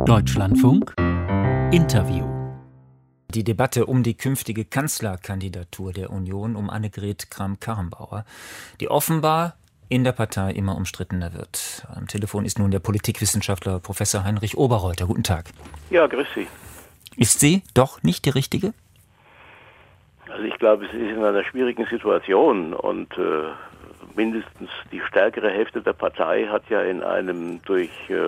Deutschlandfunk Interview. Die Debatte um die künftige Kanzlerkandidatur der Union um Annegret Kramp-Karrenbauer, die offenbar in der Partei immer umstrittener wird. Am Telefon ist nun der Politikwissenschaftler Professor Heinrich Oberreuter. Guten Tag. Ja, grüß Sie. Ist sie doch nicht die richtige? Also ich glaube, sie ist in einer schwierigen Situation und mindestens die stärkere Hälfte der Partei hat ja in einem durch,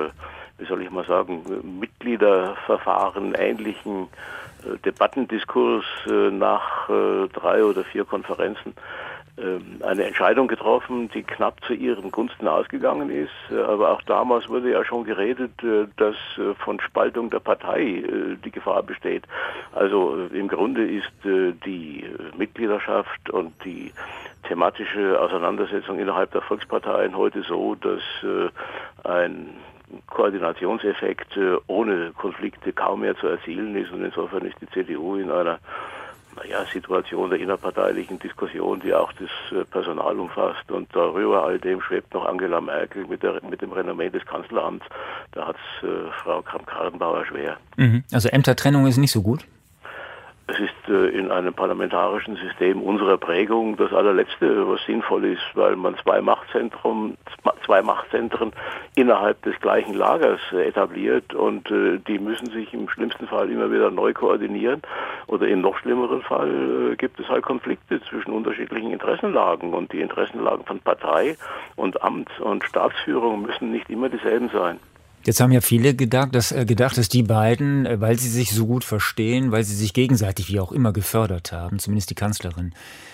Mitgliederverfahren ähnlichen Debattendiskurs nach 3 oder 4 Konferenzen eine Entscheidung getroffen, die knapp zu ihren Gunsten ausgegangen ist. Aber auch damals wurde ja schon geredet, dass von Spaltung der Partei die Gefahr besteht. Also im Grunde ist die Mitgliedschaft und die thematische Auseinandersetzung innerhalb der Volksparteien heute so, dass ein Koordinationseffekt ohne Konflikte kaum mehr zu erzielen ist. Und insofern ist die CDU in einer Situation der innerparteilichen Diskussion, die auch das Personal umfasst. Und darüber all dem schwebt noch Angela Merkel mit dem Renommee des Kanzleramts. Da hat es Frau Kramp-Karrenbauer schwer. Also Ämtertrennung ist nicht so gut? Es ist in einem parlamentarischen System unserer Prägung das allerletzte, was sinnvoll ist, weil man zwei Machtzentren innerhalb des gleichen Lagers etabliert und die müssen sich im schlimmsten Fall immer wieder neu koordinieren oder im noch schlimmeren Fall gibt es halt Konflikte zwischen unterschiedlichen Interessenlagen und die Interessenlagen von Partei und Amt und Staatsführung müssen nicht immer dieselben sein. Jetzt haben ja viele gedacht, dass die beiden, weil sie sich so gut verstehen, weil sie sich gegenseitig wie auch immer gefördert haben, zumindest die Kanzlerin,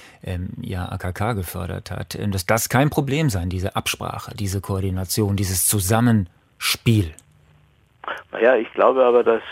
AKK gefördert hat, dass das kein Problem sein, diese Absprache, diese Koordination, dieses Zusammenspiel. Naja, ich glaube aber, dass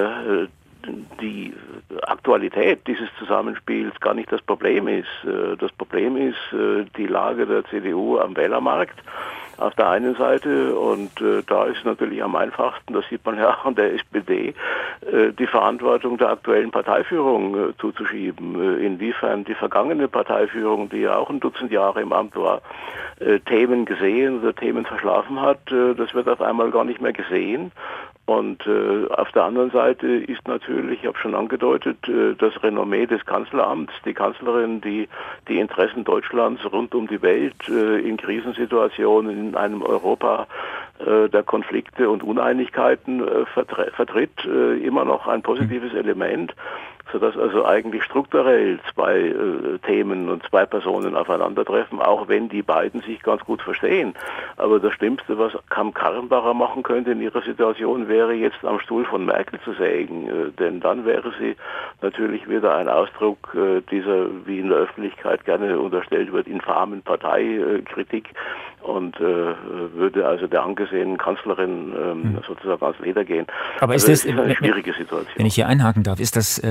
die Aktualität dieses Zusammenspiels gar nicht das Problem ist. Das Problem ist die Lage der CDU am Wählermarkt auf der einen Seite und da ist natürlich am einfachsten, das sieht man ja auch an der SPD, die Verantwortung der aktuellen Parteiführung zuzuschieben. Inwiefern die vergangene Parteiführung, die ja auch ein Dutzend Jahre im Amt war, Themen gesehen oder Themen verschlafen hat, das wird auf einmal gar nicht mehr gesehen. Und auf der anderen Seite ist natürlich, ich habe schon angedeutet, das Renommee des Kanzleramts, die Kanzlerin, die die Interessen Deutschlands rund um die Welt in Krisensituationen in einem Europa der Konflikte und Uneinigkeiten vertritt, immer noch ein positives Element, sodass also eigentlich strukturell zwei Themen und zwei Personen aufeinandertreffen, auch wenn die beiden sich ganz gut verstehen. Aber das Schlimmste, was Kramp-Karrenbauer machen könnte in ihrer Situation, wäre jetzt am Stuhl von Merkel zu sägen. Denn dann wäre sie natürlich wieder ein Ausdruck dieser, wie in der Öffentlichkeit gerne unterstellt wird, infamen Parteikritik und würde also der angesehenen Kanzlerin sozusagen ans Leder gehen. Aber also ist das eine schwierige Situation. Wenn ich hier einhaken darf, ist das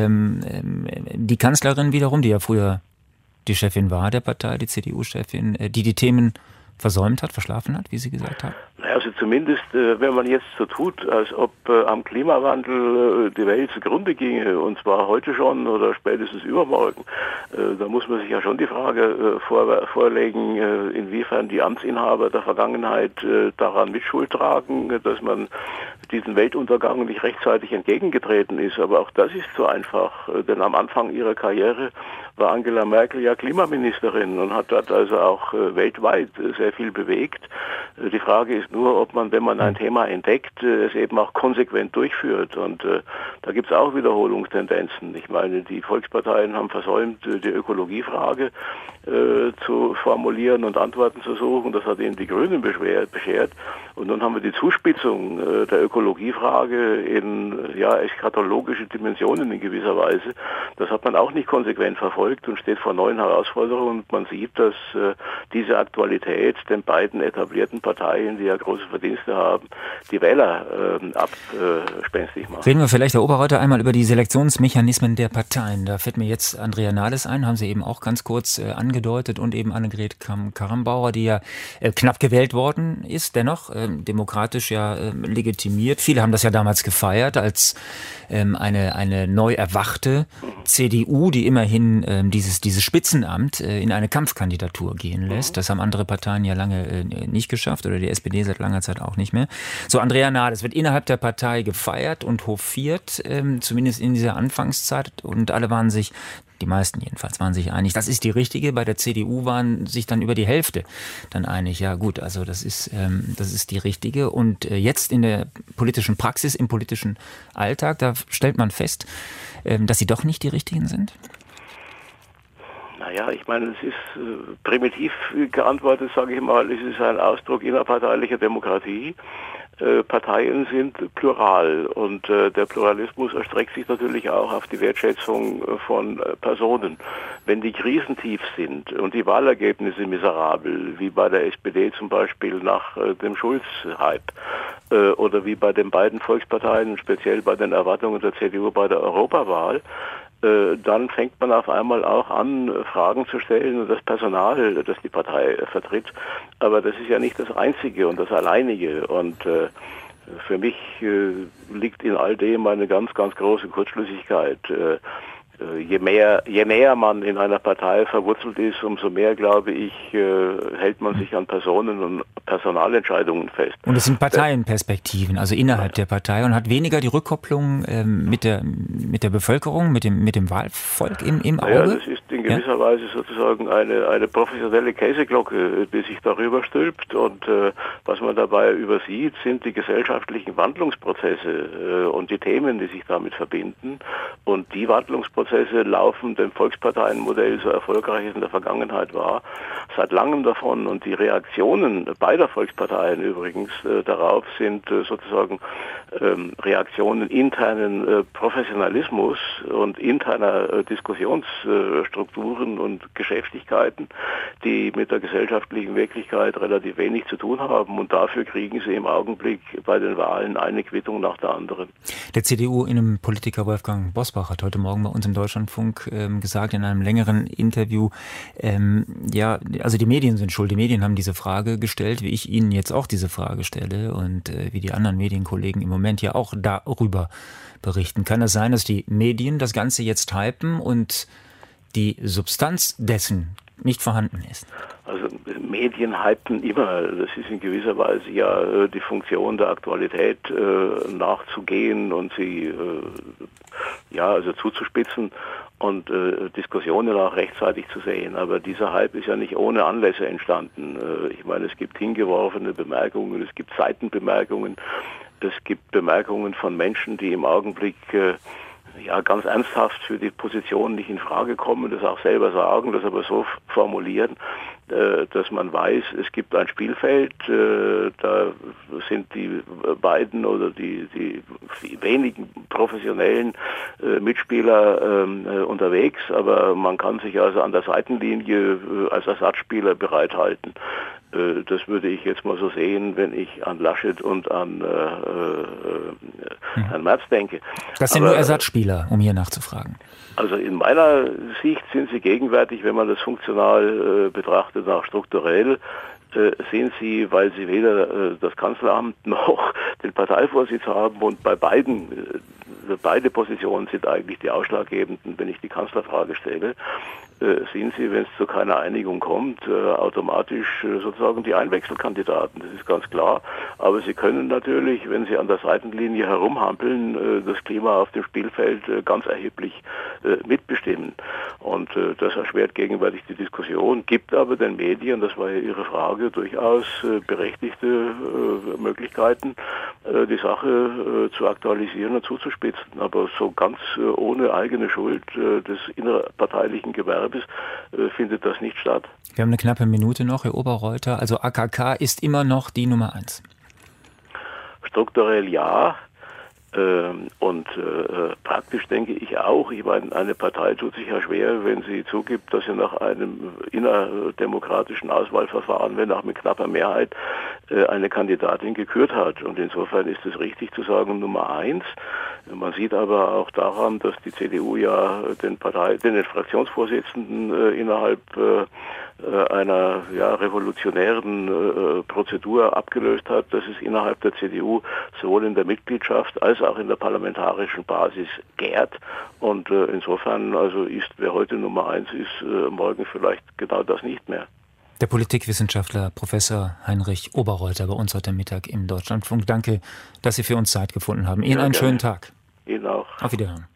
die Kanzlerin wiederum, die ja früher die Chefin war der Partei, die CDU-Chefin, die Themen versäumt hat, verschlafen hat, wie Sie gesagt haben? Also zumindest, wenn man jetzt so tut, als ob am Klimawandel die Welt zugrunde ginge, und zwar heute schon oder spätestens übermorgen, da muss man sich ja schon die Frage vorlegen, inwiefern die Amtsinhaber der Vergangenheit daran Mitschuld tragen, dass man diesen Weltuntergang nicht rechtzeitig entgegengetreten ist. Aber auch das ist zu einfach, denn am Anfang ihrer Karriere war Angela Merkel ja Klimaministerin und hat dort also auch weltweit sehr viel bewegt. Die Frage ist nur, ob man, wenn man ein Thema entdeckt, es eben auch konsequent durchführt. Und da gibt es auch Wiederholungstendenzen. Ich meine, die Volksparteien haben versäumt, die Ökologiefrage zu formulieren und Antworten zu suchen. Das hat ihnen die Grünen beschert. Und nun haben wir die Zuspitzung der Ökologiefrage in eschatologische Dimensionen in gewisser Weise. Das hat man auch nicht konsequent verfolgt und steht vor neuen Herausforderungen. Und man sieht, dass diese Aktualität den beiden etablierten Parteien, die ja große Verdienste haben, die Wähler abspenstig macht. Reden wir vielleicht, Herr Oberreuter, einmal über die Selektionsmechanismen der Parteien. Da fällt mir jetzt Andrea Nahles ein, haben Sie eben auch ganz kurz angedeutet, und eben Annegret Kramp-Karrenbauer, die ja knapp gewählt worden ist, dennoch demokratisch ja legitimiert funktioniert. Viele haben das ja damals gefeiert als eine neu erwachte CDU, die immerhin dieses Spitzenamt in eine Kampfkandidatur gehen lässt. Das haben andere Parteien ja lange nicht geschafft oder die SPD seit langer Zeit auch nicht mehr. So, Andrea Nahl, es wird innerhalb der Partei gefeiert und hofiert, zumindest in dieser Anfangszeit, und alle waren sich, die meisten jedenfalls, waren sich einig, das ist die richtige. Bei der CDU waren sich dann über die Hälfte dann einig. Ja gut, also das ist die richtige. Und jetzt in der politischen Praxis, im politischen Alltag, da stellt man fest, dass sie doch nicht die richtigen sind? Naja, ich meine, es ist primitiv geantwortet, sage ich mal, es ist ein Ausdruck innerparteilicher Demokratie. Parteien sind plural und der Pluralismus erstreckt sich natürlich auch auf die Wertschätzung von Personen. Wenn die Krisen tief sind und die Wahlergebnisse miserabel, wie bei der SPD zum Beispiel nach dem Schulz-Hype oder wie bei den beiden Volksparteien, speziell bei den Erwartungen der CDU bei der Europawahl, dann fängt man auf einmal auch an, Fragen zu stellen und das Personal, das die Partei vertritt. Aber das ist ja nicht das Einzige und das Alleinige. Und für mich liegt in all dem eine ganz, ganz große Kurzschlüssigkeit. Je näher man in einer Partei verwurzelt ist, umso mehr, glaube ich, hält man sich an Personen und Personalentscheidungen fest. Und es sind Parteienperspektiven, also innerhalb der Partei, und hat weniger die Rückkopplung mit der Bevölkerung, mit dem Wahlvolk im Auge? Ja, das ist in gewisser Weise sozusagen eine professionelle Käseglocke, die sich darüber stülpt, und was man dabei übersieht, sind die gesellschaftlichen Wandlungsprozesse und die Themen, die sich damit verbinden, und die Wandlungsprozesse laufen dem Volksparteienmodell, so erfolgreich es in der Vergangenheit war, seit langem davon, und die Reaktionen beider Volksparteien übrigens darauf sind sozusagen Reaktionen internen Professionalismus und interner Diskussionsstrukturen und Geschäftigkeiten, die mit der gesellschaftlichen Wirklichkeit relativ wenig zu tun haben, und dafür kriegen sie im Augenblick bei den Wahlen eine Quittung nach der anderen. Der CDU-Innenpolitiker Wolfgang Bosbach hat heute Morgen bei uns im Deutschlandfunk gesagt, in einem längeren Interview, ja, also die Medien sind schuld. Die Medien haben diese Frage gestellt, wie ich Ihnen jetzt auch diese Frage stelle und wie die anderen Medienkollegen im Moment ja auch darüber berichten. Kann es sein, dass die Medien das Ganze jetzt hypen und die Substanz dessen nicht vorhanden ist? Also Medien hypen immer. Das ist in gewisser Weise ja die Funktion der Aktualität nachzugehen und sie also zuzuspitzen und Diskussionen auch rechtzeitig zu sehen. Aber dieser Hype ist ja nicht ohne Anlässe entstanden. Ich meine, es gibt hingeworfene Bemerkungen, es gibt Seitenbemerkungen, es gibt Bemerkungen von Menschen, die im Augenblick ganz ernsthaft für die Position nicht in Frage kommen, das auch selber sagen, das aber so formulieren, dass man weiß, es gibt ein Spielfeld, da sind die beiden oder die wenigen professionellen Mitspieler unterwegs, aber man kann sich also an der Seitenlinie als Ersatzspieler bereithalten. Das würde ich jetzt mal so sehen, wenn ich an Laschet und an Herrn Merz denke. Das sind nur Ersatzspieler, um hier nachzufragen. Also in meiner Sicht sind sie gegenwärtig, wenn man das funktional betrachtet, auch strukturell, sind sie, weil sie weder das Kanzleramt noch den Parteivorsitz haben, und bei beide Positionen sind eigentlich die ausschlaggebenden, wenn ich die Kanzlerfrage stelle, sind sie, wenn es zu keiner Einigung kommt, automatisch sozusagen die Einwechselkandidaten, das ist ganz klar. Aber sie können natürlich, wenn sie an der Seitenlinie herumhampeln, das Klima auf dem Spielfeld ganz erheblich mitbestimmen. Und das erschwert gegenwärtig die Diskussion, gibt aber den Medien, das war ja Ihre Frage, durchaus berechtigte Möglichkeiten, die Sache zu aktualisieren und zuzuspitzen. Aber so ganz ohne eigene Schuld des innerparteilichen Gewerbes findet das nicht statt. Wir haben eine knappe Minute noch, Herr Oberreuter. Also AKK ist immer noch die Nummer 1. Strukturell ja. Und praktisch denke ich auch. Ich meine, eine Partei tut sich ja schwer, wenn sie zugibt, dass sie nach einem innerdemokratischen Auswahlverfahren, wenn auch mit knapper Mehrheit, eine Kandidatin gekürt hat. Und insofern ist es richtig zu sagen, Nummer 1. Man sieht aber auch daran, dass die CDU ja den Fraktionsvorsitzenden innerhalb einer revolutionären Prozedur abgelöst hat, dass es innerhalb der CDU sowohl in der Mitgliedschaft als auch in der parlamentarischen Basis gärt. Und insofern also ist, wer heute Nummer 1 ist, morgen vielleicht genau das nicht mehr. Der Politikwissenschaftler Professor Heinrich Oberreuter bei uns heute Mittag im Deutschlandfunk. Danke, dass Sie für uns Zeit gefunden haben. Ihnen einen schönen Tag. Ihnen auch. Auf Wiederhören.